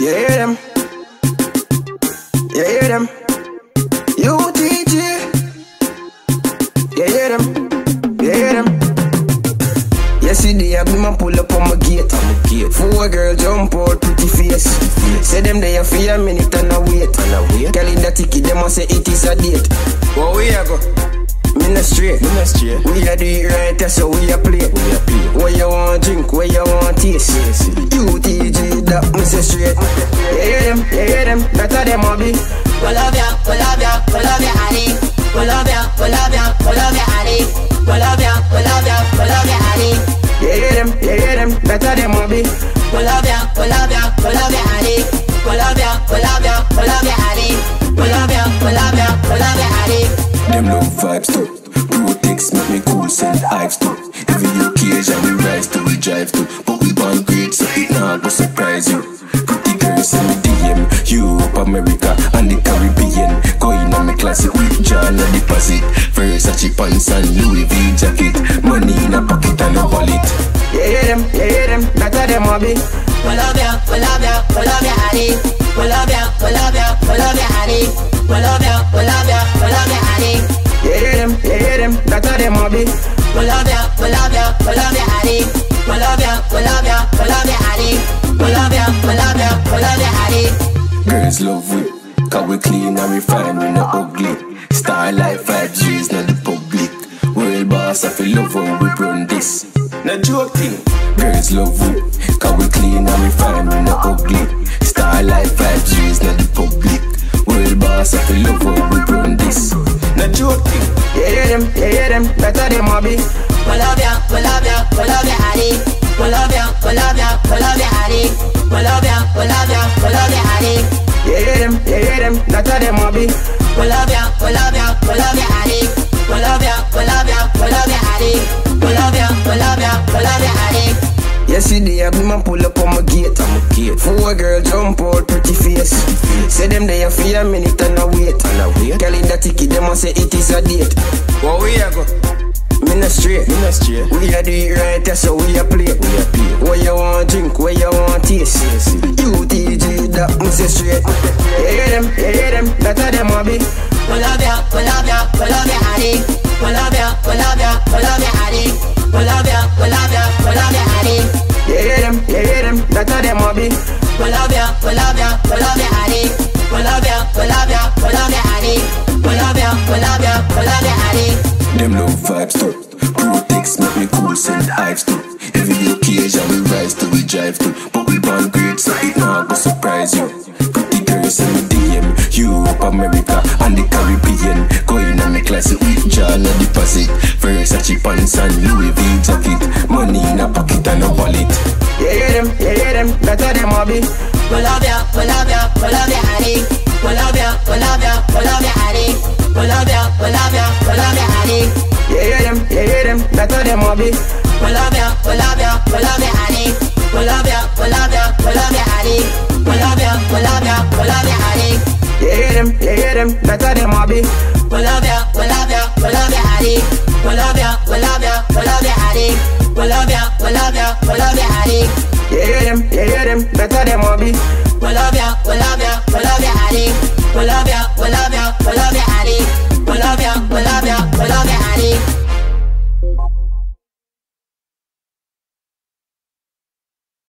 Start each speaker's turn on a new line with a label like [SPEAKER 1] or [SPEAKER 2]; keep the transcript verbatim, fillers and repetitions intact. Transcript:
[SPEAKER 1] You hear them? You hear them? U T G. You hear them? You hear them? Yesterday I be my pull up on my gate. On my gate. Four girl jump out, pretty face. Yes. Say them they for a minute and a wait. And a wait. Tell it that ticket, them must say it is a date. Where we a go? Me not straight. Me not straight. We a do it right, that's how we a play. We a play. Where you want drink, where you want taste. Yes. U T G, that me say straight. You hear them, you hear them, that a them a be.
[SPEAKER 2] We love ya, we love ya, we love ya, Ali. We love ya, we love ya, we love ya, Ali. We love ya, we love ya, we love ya, Ali.
[SPEAKER 1] You hear them, you hear them, that a them a be.
[SPEAKER 2] We love ya, we love ya, we love ya, Ali. We love ya, we love ya, we love ya, Ali. We love ya, we love ya, we love ya, Ali.
[SPEAKER 3] Them love vibes too. Protex make me cool, send hypes too. Every occasion we rise to, we drive to. But we born great, so it not go surprise you. Pretty girls send me D M, Europe, America, and the Caribbean. Going on my classic with John and deposit. Versace pants and Louis V jacket. Money in a pocket and a wallet.
[SPEAKER 1] You hear them, you hear them, that a them a be.
[SPEAKER 2] We love ya, we love ya, we love ya, Ali. We love ya, we love ya, we love ya, Ali. We love ya, we love ya, we love ya, Ali.
[SPEAKER 1] You hear them, you hear them, that a them a be.
[SPEAKER 2] We love ya, we love ya, we love ya, Ali. We love ya, we love ya, we love ya, Ali. We love ya, we love ya, we love ya, Ali.
[SPEAKER 3] Girls love we, cause we clean and we fine, we not ugly. Star life five G's, not the public. World boss, I feel love how we run this. Not joking. Girls love we, cause we clean and we fine, we not ugly. Star life five G's, not the public. World boss, I feel love how we run this. Not joking.
[SPEAKER 1] You hear them, you hear them, that a them a be.
[SPEAKER 2] We love ya, we love ya, we love ya, Ali. We love ya, we love ya, we love ya, Ali. We love ya, we love ya, we love ya, Ali.
[SPEAKER 1] You hear them, you hear them, that a them a be.
[SPEAKER 2] We love ya, we love ya, we love ya, Ali. We love ya, we love ya, we love ya, Ali. We love ya, we love ya, we love ya, Ali.
[SPEAKER 1] Yesterday I be my pull up on my gate. On my gate. Four girl jump out, pretty face. Say them they for a minute and a wait. And a wait. Tell it that ticket, them must say it is a date. Where we a go? Me not straight. Me not straight. We a do it right, that's how we a play. We a play. Where you want drink, where you want taste. Yes. U T G, that me say straight. You hear them, you hear them, that a them a be.
[SPEAKER 2] We love ya, we love ya, we love ya, Ali. We love ya, we love ya, we love ya, Ali. We love ya, we love ya, we love ya, Ali.
[SPEAKER 1] You hear them, you hear them, that a them a be.
[SPEAKER 2] We love ya, we love ya, we love ya, Ali. We love ya, we love ya, we love ya, Ali. We love ya, we love ya, we love ya, Ali.
[SPEAKER 3] Them love vibes too. Protex make me cool, send hypes too. Every occasion we rise to, we drive to. But we born great, so it not go surprise you. Pretty girls send me D M, Europe, America, and the Caribbean. Going on my classic with John and deposit. Versace pants and Louis V jacket. Money in a pocket and a wallet.
[SPEAKER 1] You hear them, you hear them, that a them a be.
[SPEAKER 2] We love ya, we love ya, we love ya, Ali. We love ya, we love ya, we love ya, Ali. We love ya, we love ya, we love ya, Ali.
[SPEAKER 1] You hear them, you hear them, that a them a be.
[SPEAKER 2] We love ya, we love ya, we love ya, Ali. We love ya, we love ya, we love ya, Ali. We love ya, we love ya, we love ya, Ali.
[SPEAKER 1] You hear them, you hear them, that a them a be.
[SPEAKER 2] We love ya, we love ya, we love ya, Ali. We love ya, we love ya, we love ya, Ali. We love ya, we love ya, we love ya, Ali.
[SPEAKER 1] You hear them, you hear them, that a them a be.
[SPEAKER 2] We love ya, we love